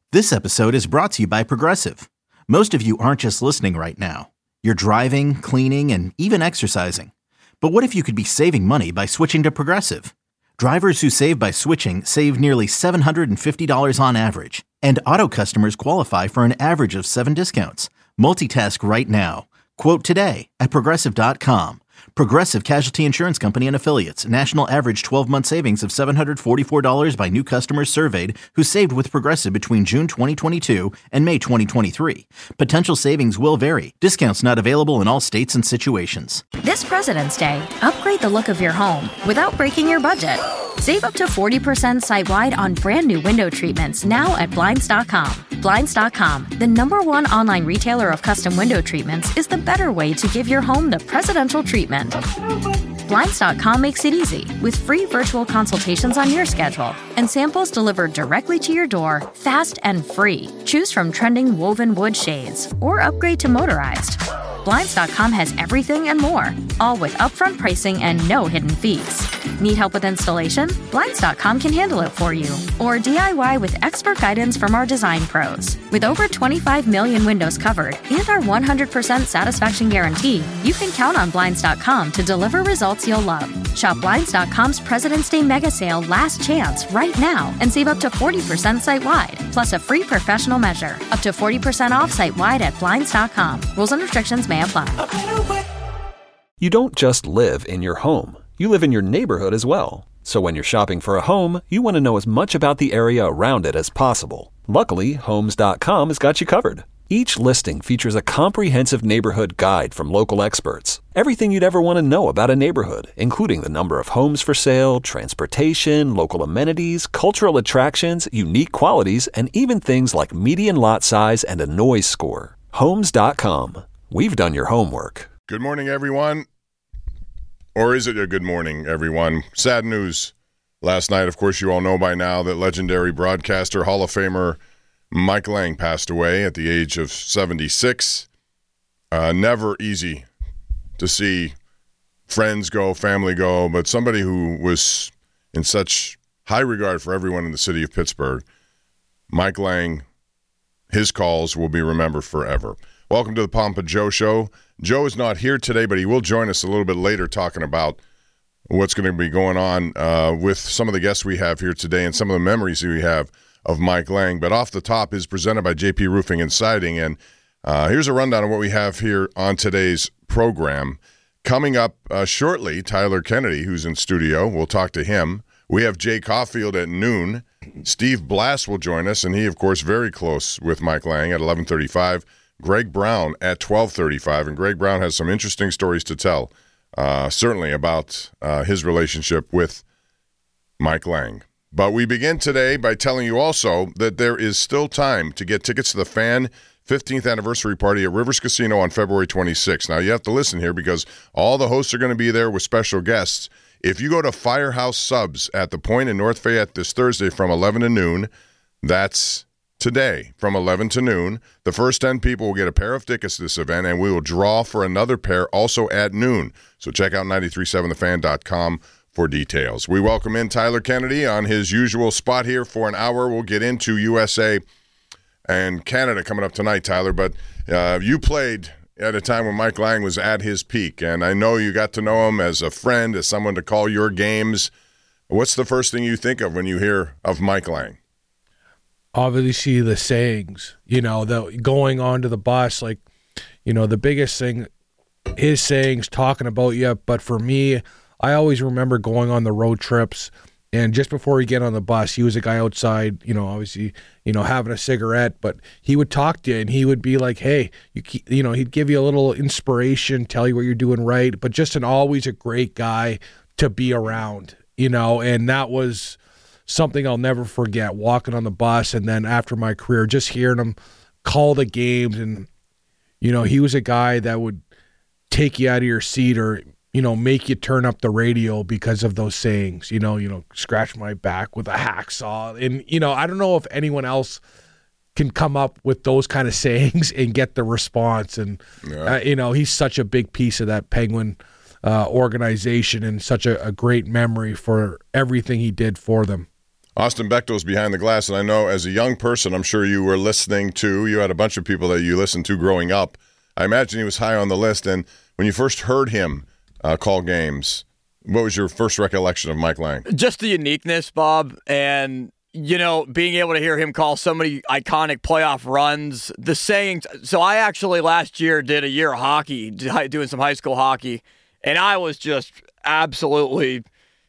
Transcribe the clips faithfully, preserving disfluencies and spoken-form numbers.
This episode is brought to you by Progressive. Most of you aren't just listening right now. You're driving, cleaning, and even exercising. But what if you could be saving money by switching to Progressive? Drivers who save by switching save nearly seven hundred fifty dollars on average. And auto customers qualify for an average of seven discounts. Multitask right now. Quote today at Progressive dot com. Progressive Casualty Insurance Company and Affiliates. National average twelve-month savings of seven hundred forty-four dollars by new customers surveyed who saved with Progressive between June twenty twenty-two and May twenty twenty-three. Potential savings will vary. Discounts not available in all states and situations. This President's Day, upgrade the look of your home without breaking your budget. Save up to forty percent site-wide on brand new window treatments now at Blinds dot com. Blinds dot com, the number one online retailer of custom window treatments, is the better way to give your home the presidential treatment. Blinds dot com makes it easy with free virtual consultations on your schedule and samples delivered directly to your door, fast and free. Choose from trending woven wood shades or upgrade to motorized. Blinds dot com has everything and more, all with upfront pricing and no hidden fees. Need help with installation? Blinds dot com can handle it for you. Or D I Y with expert guidance from our design pros. With over twenty-five million windows covered and our one hundred percent satisfaction guarantee, you can count on Blinds dot com to deliver results you'll love. Shop Blinds dot com's President's Day Mega Sale Last Chance right now and save up to forty percent site-wide, plus a free professional measure. Up to forty percent off site-wide at Blinds dot com. Rules and restrictions may apply. You don't just live in your home. You live in your neighborhood as well. So when you're shopping for a home, you want to know as much about the area around it as possible. Luckily, Homes dot com has got you covered. Each listing features a comprehensive neighborhood guide from local experts. Everything you'd ever want to know about a neighborhood, including the number of homes for sale, transportation, local amenities, cultural attractions, unique qualities, and even things like median lot size and a noise score. Homes dot com. We've done your homework. Good morning, everyone. Or is it a good morning, everyone? Sad news. Last night, of course, you all know by now that legendary broadcaster, Hall of Famer Mike Lange passed away at the age of seventy-six. Uh, never easy to see friends go, family go, but somebody who was in such high regard for everyone in the city of Pittsburgh. Mike Lange, his calls will be remembered forever. Welcome to the Pompa Joe Show. Joe is not here today, but he will join us a little bit later talking about what's going to be going on uh, with some of the guests we have here today and some of the memories we have of Mike Lange. But Off the Top is presented by J P Roofing and Siding. And uh, here's a rundown of what we have here on today's program. Coming up uh, shortly, Tyler Kennedy, who's in studio. We'll talk to him. We have Jay Caulfield at noon. Steve Blass will join us, and he, of course, very close with Mike Lange at eleven thirty-five. Greg Brown at twelve thirty-five, and Greg Brown has some interesting stories to tell, uh, certainly about uh, his relationship with Mike Lange. But we begin today by telling you also that there is still time to get tickets to the Fan fifteenth anniversary party at Rivers Casino on February twenty-sixth. Now, you have to listen here because all the hosts are going to be there with special guests. If you go to Firehouse Subs at the Point in North Fayette this Thursday from eleven to noon, that's today from eleven to noon. The first ten people will get a pair of tickets to this event, and we will draw for another pair also at noon. So check out nine three seven the fan dot com for details. We welcome in Tyler Kennedy on his usual spot here for an hour. We'll get into U S A and Canada coming up tonight, Tyler. But uh, you played at a time when Mike Lange was at his peak, and I know you got to know him as a friend, as someone to call your games. What's the first thing you think of when you hear of Mike Lange? Obviously the sayings, you know, the going onto the bus, like, you know, the biggest thing, his sayings talking about you. But for me, I always remember going on the road trips, and just before he get on the bus, he was a guy outside, you know, obviously, you know, having a cigarette, but he would talk to you and he would be like, hey, you keep, you know, he'd give you a little inspiration, tell you what you're doing right, but just an always a great guy to be around, you know, and that was something I'll never forget, walking on the bus. And then after my career, just hearing him call the games. And, you know, he was a guy that would take you out of your seat or, you know, make you turn up the radio because of those sayings, you know, you know, scratch my back with a hacksaw. And, you know, I don't know if anyone else can come up with those kind of sayings and get the response. And, yeah. uh, you know, he's such a big piece of that Penguin uh, organization and such a, a great memory for everything he did for them. Austin Bechtel's behind the glass, and I know as a young person, I'm sure you were listening to, you had a bunch of people that you listened to growing up. I imagine he was high on the list, and when you first heard him uh, call games, what was your first recollection of Mike Lange? Just the uniqueness, Bob, and, you know, being able to hear him call so many iconic playoff runs, the sayings. So I actually last year did a year of hockey, doing some high school hockey, and I was just absolutely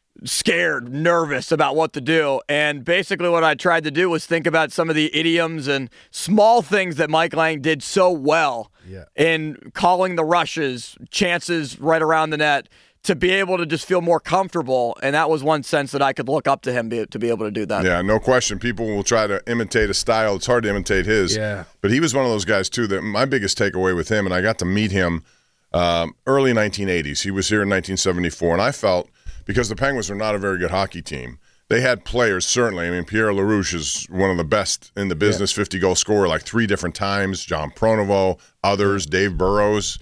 scared, nervous about what to do. And basically what I tried to do was think about some of the idioms and small things that Mike Lange did so well yeah. in calling the rushes, chances right around the net, to be able to just feel more comfortable. And that was one sense that I could look up to him be, to be able to do that. Yeah, no question. People will try to imitate a style. It's hard to imitate his. Yeah. But he was one of those guys, too, that my biggest takeaway with him, and I got to meet him um, early nineteen eighties. He was here in nineteen seventy-four, and I felt, because the Penguins were not a very good hockey team, they had players, certainly. I mean, Pierre LaRouche is one of the best in the business, yeah. fifty-goal scorer like three different times. John Pronovo, others, Dave Burrows.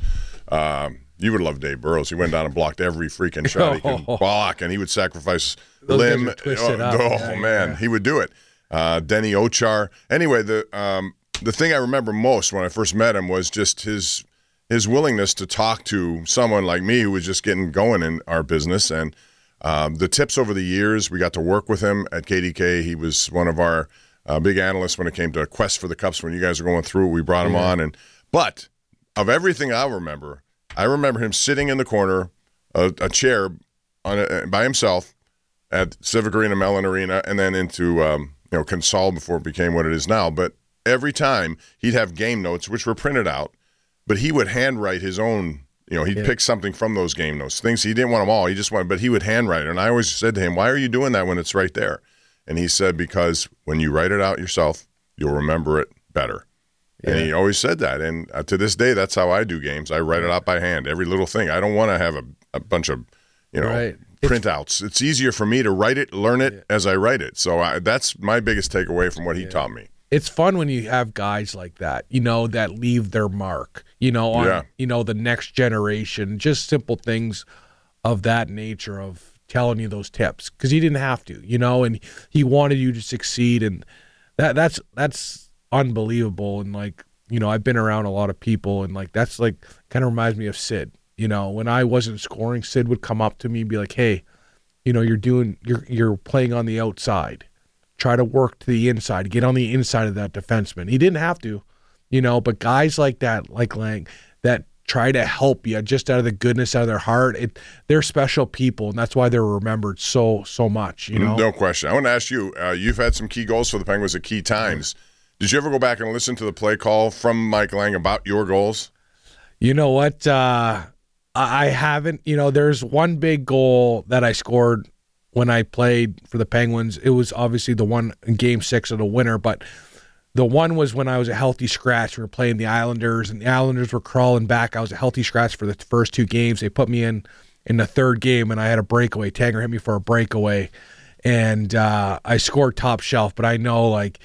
Um, you would love Dave Burrows. He went down and blocked every freaking shot he could block, and he would sacrifice Those limb. Oh, oh, yeah, man, yeah. he would do it. Uh, Denny Ochar. Anyway, the um, the thing I remember most when I first met him was just his his willingness to talk to someone like me who was just getting going in our business. And um, the tips over the years, we got to work with him at K D K. He was one of our uh, big analysts when it came to Quest for the Cups. When you guys were going through it, we brought him yeah. on. And but of everything I remember, I remember him sitting in the corner, a, a chair on a, by himself at Civic Arena, Mellon Arena, and then into um, you know Consol before it became what it is now. But every time he'd have game notes, which were printed out, but he would handwrite his own. You know, he'd yeah. pick something from those game notes. Things he didn't want them all. He just wanted, but he would handwrite it. And I always said to him, "Why are you doing that when it's right there?" And he said, "Because when you write it out yourself, you'll remember it better." Yeah. And he always said that. And uh, to this day, that's how I do games. I write it out by hand, every little thing. I don't want to have a, a bunch of, you know, right. printouts. It's, it's easier for me to write it, learn it yeah. as I write it. So I, that's my biggest takeaway from what he yeah. taught me. It's fun when you have guys like that, you know, that leave their mark, you know, on, yeah. you know, the next generation, just simple things of that nature of telling you those tips because he didn't have to, you know, and he wanted you to succeed. And that that's, that's, unbelievable. And like, you know, I've been around a lot of people and like that's like kind of reminds me of Sid. You know, when I wasn't scoring, Sid would come up to me and be like, "Hey, you know, you're doing you're you're playing on the outside. Try to work to the inside, get on the inside of that defenseman." He didn't have to, you know, but guys like that, like Lange, that try to help you just out of the goodness out of their heart, it they're special people, and that's why they're remembered so so much, you know. No question. I want to ask you, uh, you've had some key goals for the Penguins at key times. Did you ever go back and listen to the play call from Mike Lange about your goals? You know what? Uh, I haven't. You know, there's one big goal that I scored when I played for the Penguins. It was obviously the one in Game Six of the winner, but the one was when I was a healthy scratch. We were playing the Islanders, and the Islanders were crawling back. I was a healthy scratch for the first two games. They put me in in the third game, and I had a breakaway. Tanger hit me for a breakaway, and uh, I scored top shelf. But I know, like,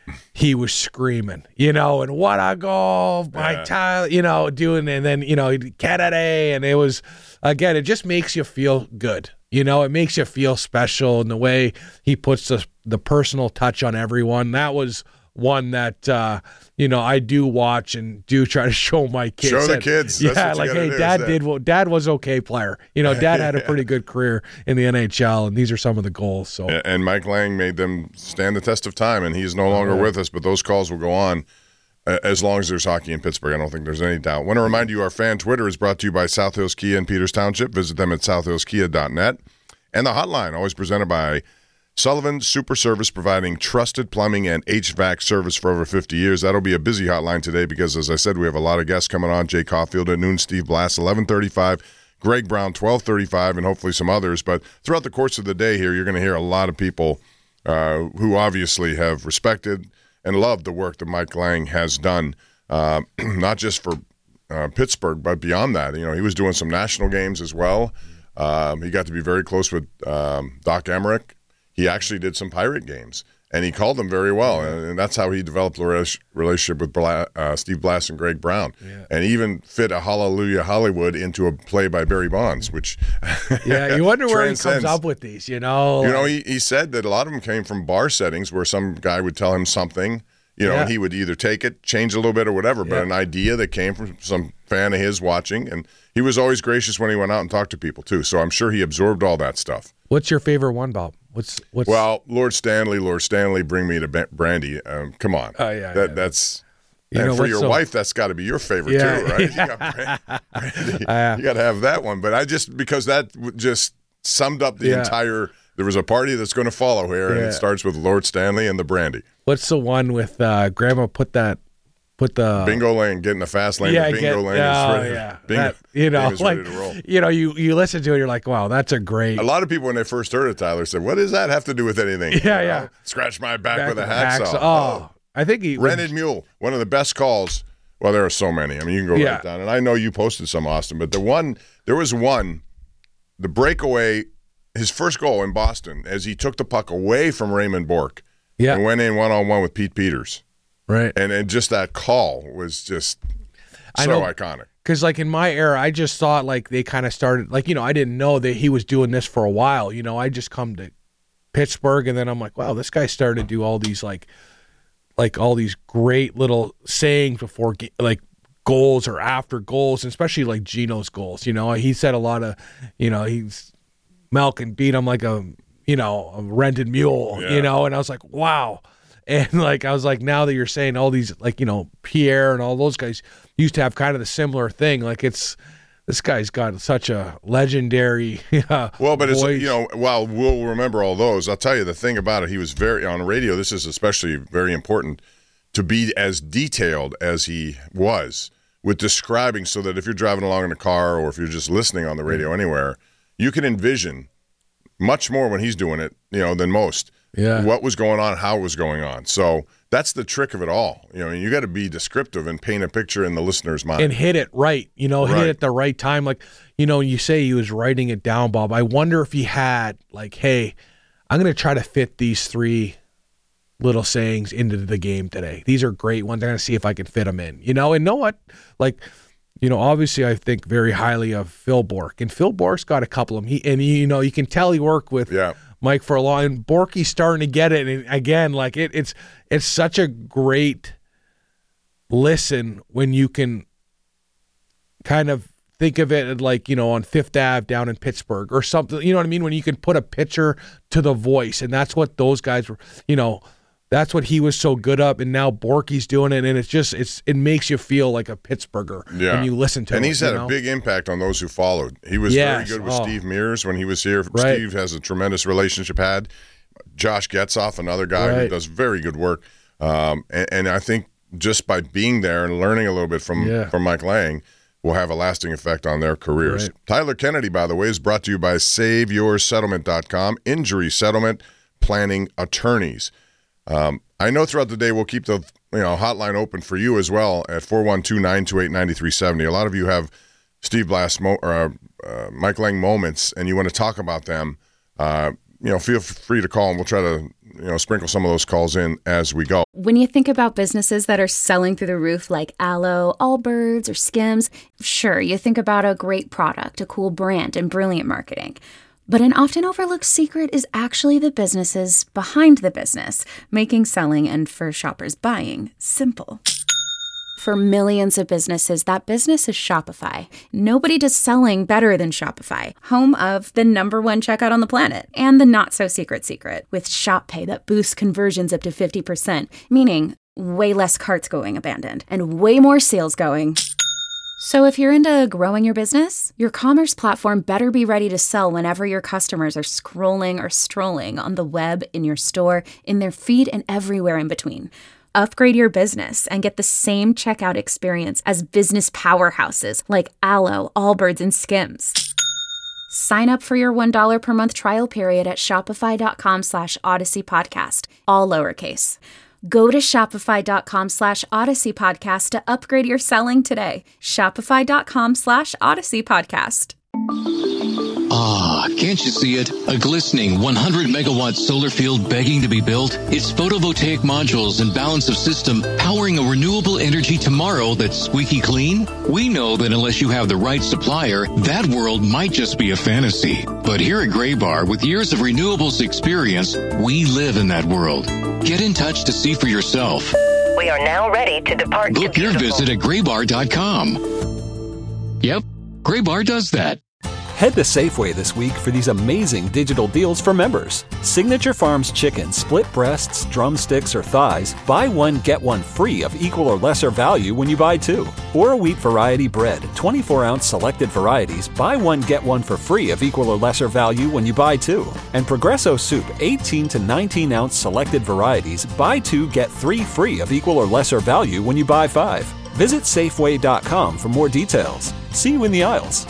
he was screaming, you know, and what a goal by yeah. Tyler, you know, doing, and then, you know, Kennedy, and it was, again, it just makes you feel good. You know, it makes you feel special, and the way he puts the, the personal touch on everyone. That was one that, uh, you know, I do watch and do try to show my kids. Show the that, kids. That's yeah, what you like, hey, do, dad did what, dad was okay player. You know, dad had a yeah. pretty good career in the N H L, and these are some of the goals. So, and Mike Lange made them stand the test of time, and he's no longer yeah. with us, but those calls will go on as long as there's hockey in Pittsburgh. I don't think there's any doubt. I want to remind you our fan Twitter is brought to you by South Hills Kia in Peters Township. Visit them at south hills kia dot net. And the hotline, always presented by Sullivan Super Service, providing trusted plumbing and H V A C service for over fifty years. That'll be a busy hotline today because, as I said, we have a lot of guests coming on. Jay Caulfield at noon, Steve Blass, eleven thirty-five, Greg Brown, twelve thirty-five, and hopefully some others. But throughout the course of the day here, you're going to hear a lot of people uh, who obviously have respected and loved the work that Mike Lange has done, uh, not just for uh, Pittsburgh, but beyond that. You know, he was doing some national games as well. Um, he got to be very close with um, Doc Emmerich. He actually did some Pirate games. and he called them very well, and, and that's how he developed a relationship with Bla- uh, Steve Blass and Greg Brown, yeah. and even fit a Hallelujah Hollywood into a play by Barry Bonds, which yeah, you wonder where he comes transcends. up with these, you know. You know, he, he said that a lot of them came from bar settings where some guy would tell him something, you know, Yeah. and he would either take it, change it a little bit or whatever, but Yeah. an idea that came from some fan of his watching, and he was always gracious when he went out and talked to people too, so I'm sure he absorbed all that stuff. What's your favorite one, Bob? What's what's Well, Lord Stanley, Lord Stanley, bring me to ba- Brandy. Um, come on. Oh, yeah, That yeah. That's You and know for what's your so- wife, that's got to be your favorite Yeah, too, right? yeah. You got Bra- Brandy. Uh, You got to have that one. But I just because that w- just summed up the Yeah. entire. There was a party that's going to follow here, and Yeah. it starts with Lord Stanley and the Brandy. What's the one with uh, Grandma put that put the Bingo lane, get in the fast lane. Yeah, the bingo get, lane oh, is ready. yeah. Bingo, That, you know, game is like ready to roll. you know, you you listen to it, you're like, wow, that's a great. A lot of people when they first heard it, Tyler said, "What does that have to do with anything?" Yeah, You yeah. know, Scratch my back, back with a with hacksaw. Oh, I think he Rented Mule, one of the best calls. Well, there are so many. I mean, you can go Yeah. right down. And I know you posted some, Austin, but the one, there was one, the breakaway, his first goal in Boston, as he took the puck away from Raymond Bourque Yeah, and went in one-on-one with Pete Peters. right. And and just that call was just I so know. iconic. Because like in my era, I just thought like they kind of started like you know I didn't know that he was doing this for a while. You know, I just come to Pittsburgh and then I'm like, wow, this guy started to do all these like like all these great little sayings before ga- like goals or after goals, and especially like Gino's goals. You know, he said a lot of, you know, he's Malk and beat him like a you know a rented mule. Yeah. You know, and I was like, wow. And like I was like, now that you're saying all these, like you know, Pierre and all those guys used to have kind of the similar thing. Like it's this guy's got such a legendary. Uh, Well, but it's, voice. you know, while we'll remember all those, I'll tell you the thing about it, he was very, on radio, this is especially very important, to be as detailed as he was with describing so that if you're driving along in a car or if you're just listening on the radio anywhere, you can envision much more when he's doing it, you know, than most. Yeah. What was going on, how it was going on. So that's the trick of it all. You know, you got to be descriptive and paint a picture in the listener's mind. and hit it right, you know, hit Right. it at the right time. Like, you know, you say he was writing it down, Bob. I wonder if he had like, hey, I'm going to try to fit these three little sayings into the game today. These are great ones. I'm going to see if I can fit them in, you know, and know what, like, you know, obviously I think very highly of Phil Bourque, and Phil Bourque's got a couple of them. He, and you know, you can tell he worked with Yeah. Mike for a long, and Borky's starting to get it. And again, like it, it's it's such a great listen when you can kind of think of it like, you know, on Fifth Ave down in Pittsburgh or something. You know what I mean? When you can put a picture to the voice, and that's what those guys were. You know, that's what he was so good up, and now Borky's doing it, and it's just it's it makes you feel like a Pittsburgher Yeah. when you listen to and it. he's you had know? a big impact on those who followed. He was Yes. very good with Oh. Steve Mears when he was here. Right. Steve has a tremendous relationship had. Josh Getzoff, another guy who Right. does very good work. Um, and, and I think just by being there and learning a little bit from, Yeah. from Mike Lang will have a lasting effect on their careers. Right. Tyler Kennedy, by the way, is brought to you by save your settlement dot com, injury settlement planning attorneys. Um, I know throughout the day we'll keep the you know hotline open for you as well at four one two, nine two eight, nine three seven zero. A lot of you have Steve Blass mo- or uh, uh, Mike Lang moments, and you want to talk about them. Uh, you know, feel free to call, and we'll try to you know sprinkle some of those calls in as we go. When you think about businesses that are selling through the roof like Aloe, Allbirds, or Skims, sure, you think about a great product, a cool brand, and brilliant marketing. But an often overlooked secret is actually the businesses behind the business, making selling and for shoppers buying simple. For millions of businesses, that business is Shopify. Nobody does selling better than Shopify, home of the number one checkout on the planet, and the not-so-secret secret, with Shop Pay that boosts conversions up to fifty percent, meaning way less carts going abandoned, and way more sales going. So if you're into growing your business, your commerce platform better be ready to sell whenever your customers are scrolling or strolling on the web, in your store, in their feed, and everywhere in between. Upgrade your business and get the same checkout experience as business powerhouses like Aloe, Allbirds, and Skims. Sign up for your one dollar per month trial period at shopify.com slash Odyssey Podcast, all lowercase. Go to shopify.com slash Odyssey Podcast to upgrade your selling today. Shopify.com slash Odyssey Podcast. Ah, Can't you see it? A glistening one hundred megawatt solar field begging to be built? It's photovoltaic modules and balance of system powering a renewable energy tomorrow that's squeaky clean? We know that unless you have the right supplier, that world might just be a fantasy. But here at Graybar, with years of renewables experience, we live in that world. Get in touch to see for yourself. We are now ready to depart. Book to your beautiful. visit at graybar dot com. Yep, Graybar does that. Head to Safeway this week for these amazing digital deals for members. Signature Farms chicken, split breasts, drumsticks, or thighs, buy one, get one free of equal or lesser value when you buy two. Or a wheat variety bread, twenty-four ounce selected varieties, buy one, get one for free of equal or lesser value when you buy two. And Progresso soup, eighteen to nineteen ounce selected varieties, buy two, get three free of equal or lesser value when you buy five. Visit Safeway dot com for more details. See you in the aisles.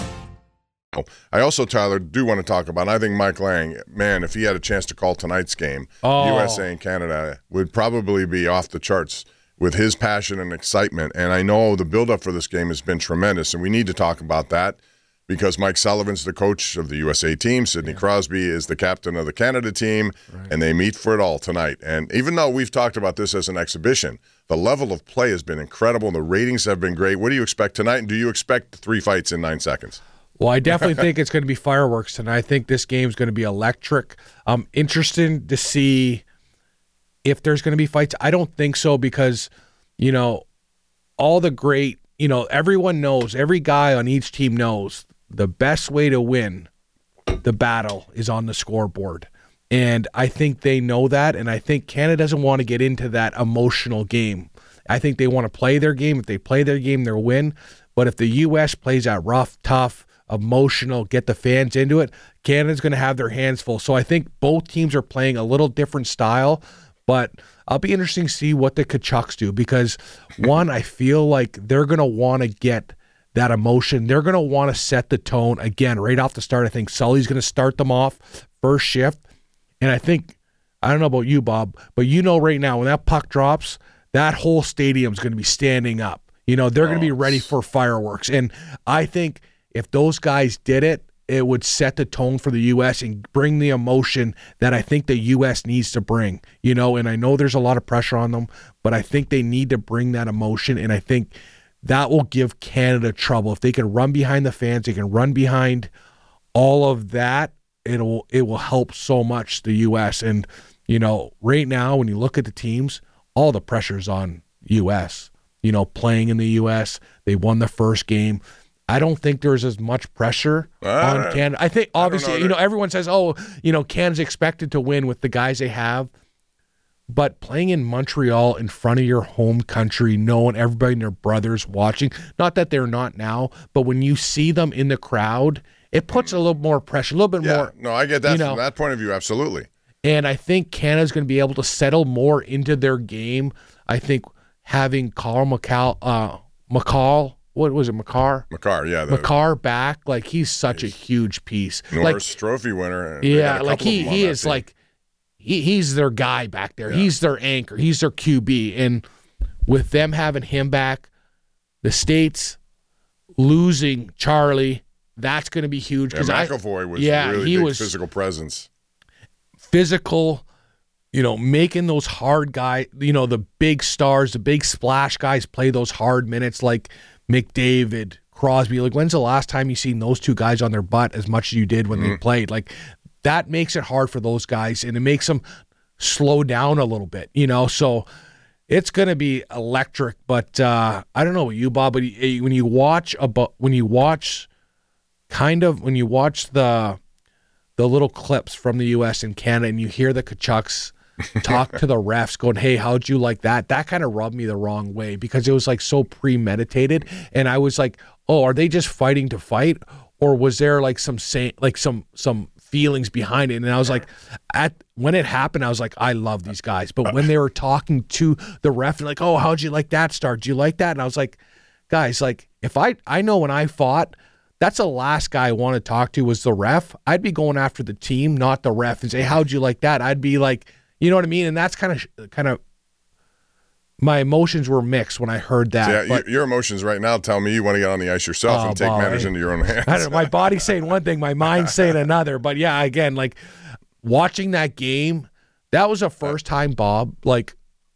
I also, Tyler, do want to talk about, I think Mike Lang, man, if he had a chance to call tonight's game, oh. U S A and Canada would probably be off the charts with his passion and excitement. And I know the buildup for this game has been tremendous, and we need to talk about that because Mike Sullivan's the coach of the U S A team. Sidney yeah. Crosby is the captain of the Canada team, right. and they meet for it all tonight. And even though we've talked about this as an exhibition, the level of play has been incredible, and the ratings have been great. What do you expect tonight, and do you expect three fights in nine seconds? Well, I definitely think it's going to be fireworks tonight. I think this game's going to be electric. I'm interested to see if there's going to be fights. I don't think so because, you know, all the great, you know, everyone knows, every guy on each team knows the best way to win the battle is on the scoreboard. And I think they know that, and I think Canada doesn't want to get into that emotional game. I think they want to play their game. If they play their game, they'll win. But if the U S plays that rough, tough, emotional, get the fans into it, Canada's going to have their hands full. So I think both teams are playing a little different style, but I'll be interesting to see what the Kachucks do because, one, I feel like they're going to want to get that emotion. They're going to want to set the tone again right off the start. I think Sully's going to start them off first shift, and I think, I don't know about you, Bob, but you know right now when that puck drops, that whole stadium's going to be standing up. You know, they're oh, going to be ready for fireworks, and I think if those guys did it, it would set the tone for the U S and bring the emotion that I think the U S needs to bring, you know, and I know there's a lot of pressure on them, but I think they need to bring that emotion, and I think that will give Canada trouble. If they can run behind the fans, they can run behind all of that, it'll it will help so much the U S. And, you know, right now when you look at the teams, all the pressure's on U S, you know, playing in the U S. They won the first game. I don't think there's as much pressure uh, on Canada. I think obviously, I know, you know, everyone says, oh, you know, Canada's expected to win with the guys they have. But playing in Montreal in front of your home country, knowing everybody and their brothers watching, not that they're not now, but when you see them in the crowd, it puts a little more pressure, a little bit yeah, more. No, I get that you know, from that point of view, absolutely. And I think Canada's going to be able to settle more into their game. I think having Carl McCall, uh, McCall, what was it, McCarr? McCarr, yeah. The, McCarr back, like he's such a huge piece. Norris like, Trophy winner. Yeah, like he he is team. like he he's their guy back there. Yeah. He's their anchor. He's their Q B. And with them having him back, the States losing Charlie, that's going to be huge. Yeah, McAvoy was yeah, really he big was physical presence. Physical, you know, making those hard guys, you know, the big stars, the big splash guys play those hard minutes like McDavid, Crosby. Like, when's the last time you seen those two guys on their butt as much as you did when mm-hmm. they played? Like, that makes it hard for those guys, and it makes them slow down a little bit, you know? So it's going to be electric, but uh, I don't know what you, Bob, but when you watch about, when you watch kind of, when you watch the the little clips from the U S and Canada and you hear the Kachucks talk to the refs going, hey, how'd you like that? That kind of rubbed me the wrong way because it was like so premeditated. And I was like, oh, are they just fighting to fight? Or was there like some say, like some some feelings behind it? And I was like, at when it happened, I was like, I love these guys. But when they were talking to the ref, they're like, oh, how'd you like that start? Do you like that? And I was like, guys, like if I I know when I fought, that's the last guy I want to talk to was the ref. I'd be going after the team, not the ref, and say, how'd you like that? I'd be like, you know what I mean? And that's kind of kind of my emotions were mixed when I heard that. So yeah, but, your, your emotions right now tell me you want to get on the ice yourself oh, and take boy. matters into your own hands. I don't know, my body's saying one thing, my mind's saying another. But yeah, again, like watching that game, that was the first time, Bob, like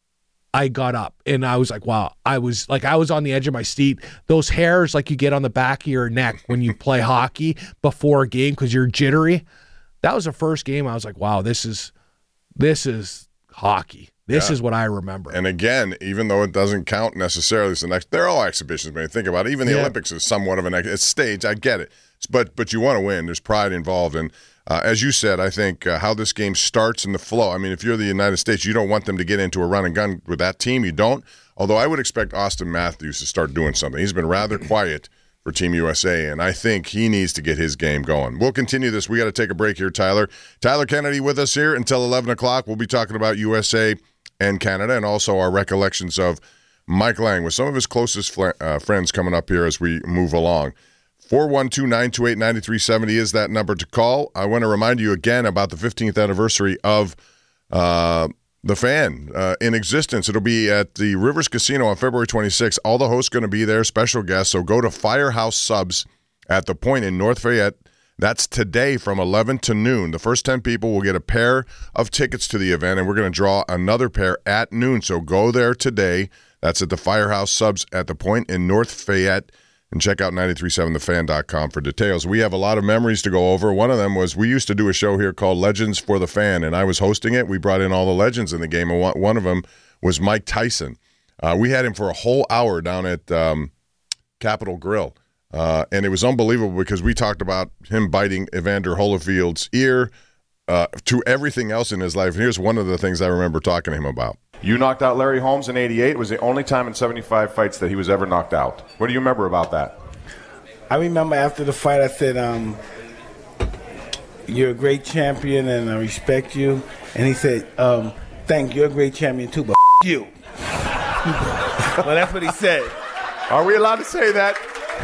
I got up and I was like, wow, I was like, I was on the edge of my seat. Those hairs like you get on the back of your neck when you play hockey before a game because you're jittery. That was the first game I was like, wow, this is, this is hockey. This yeah. is what I remember. And again, even though it doesn't count necessarily as the next, they're all exhibitions when you think about it. Even the yeah. Olympics is somewhat of an it's stage. I get it. But but you want to win. There's pride involved. And uh, as you said, I think uh, how this game starts and the flow. I mean, if you're the United States, you don't want them to get into a run and gun with that team. You don't. Although I would expect Austin Matthews to start doing something. He's been rather quiet for Team U S A, and I think he needs to get his game going. We'll continue this. We got to take a break here, Tyler. Tyler Kennedy with us here until eleven o'clock. We'll be talking about U S A and Canada, and also our recollections of Mike Lange with some of his closest fl- uh, friends coming up here as we move along. four one two, nine two eight, nine three seven zero is that number to call. I want to remind you again about the fifteenth anniversary of uh, The Fan uh, in existence. It'll be at the Rivers Casino on February twenty-sixth. All the hosts going to be there, special guests, so go to Firehouse Subs at the Point in North Fayette. That's today from eleven to noon. The first ten people will get a pair of tickets to the event, and we're going to draw another pair at noon. So go there today. That's at the Firehouse Subs at the Point in North Fayette. And check out nine three seven the fan dot com for details. We have a lot of memories to go over. One of them was we used to do a show here called Legends for the Fan, and I was hosting it. We brought in all the legends in the game, and one of them was Mike Tyson. Uh, we had him for a whole hour down at um, Capitol Grill. Uh, and it was unbelievable because we talked about him biting Evander Holyfield's ear uh, to everything else in his life. And here's one of the things I remember talking to him about. You knocked out Larry Holmes in eighty-eight. It was the only time in seventy-five fights that he was ever knocked out. What do you remember about that? I remember after the fight I said, um, you're a great champion and I respect you. And he said, um, thank you, you're a great champion too, but f- you. Well, that's what he said. Are we allowed to say that?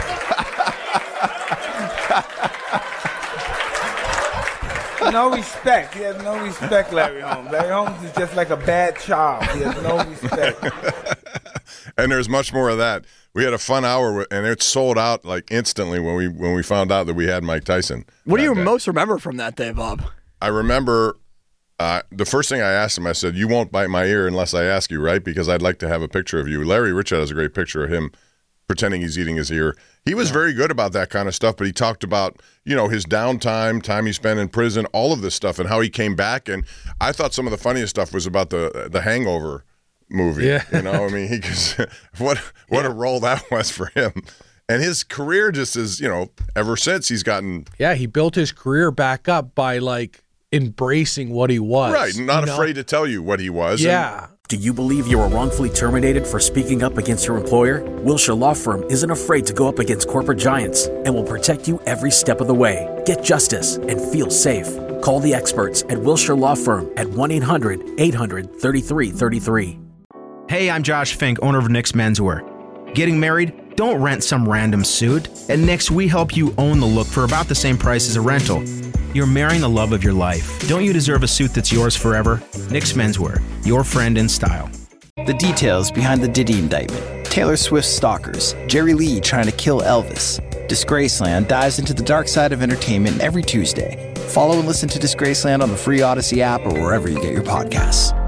No respect. He has no respect, Larry Holmes. Larry Holmes is just like a bad child. He has no respect. And there's much more of that. We had a fun hour, and it sold out like instantly when we when we found out that we had Mike Tyson. What do you day. most remember from that day, Bob? I remember uh, the first thing I asked him, I said, you won't bite my ear unless I ask you, right? Because I'd like to have a picture of you. Larry Richard has a great picture of him pretending he's eating his ear. He was very good about that kind of stuff, but he talked about, you know, his downtime, time he spent in prison, all of this stuff, and how he came back. And I thought some of the funniest stuff was about the the Hangover movie. Yeah. You know, I mean, he what what yeah. a role that was for him. And his career just is, you know, ever since he's gotten... Yeah, he built his career back up by, like, embracing what he was. Right, not you afraid know? to tell you what he was. Yeah. And, Do you believe you were wrongfully terminated for speaking up against your employer? Wilshire Law Firm isn't afraid to go up against corporate giants and will protect you every step of the way. Get justice and feel safe. Call the experts at Wilshire Law Firm at one eight hundred eight hundred thirty-three thirty-three. Hey, I'm Josh Fink, owner of Nick's Menswear. Getting married? Don't rent some random suit. At Nick's, we help you own the look for about the same price as a rental. You're marrying the love of your life. Don't you deserve a suit that's yours forever? Nick's Menswear, your friend in style. The details behind the Diddy indictment. Taylor Swift stalkers. Jerry Lee trying to kill Elvis. Disgraceland dives into the dark side of entertainment every Tuesday. Follow and listen to Disgraceland on the free Odyssey app or wherever you get your podcasts.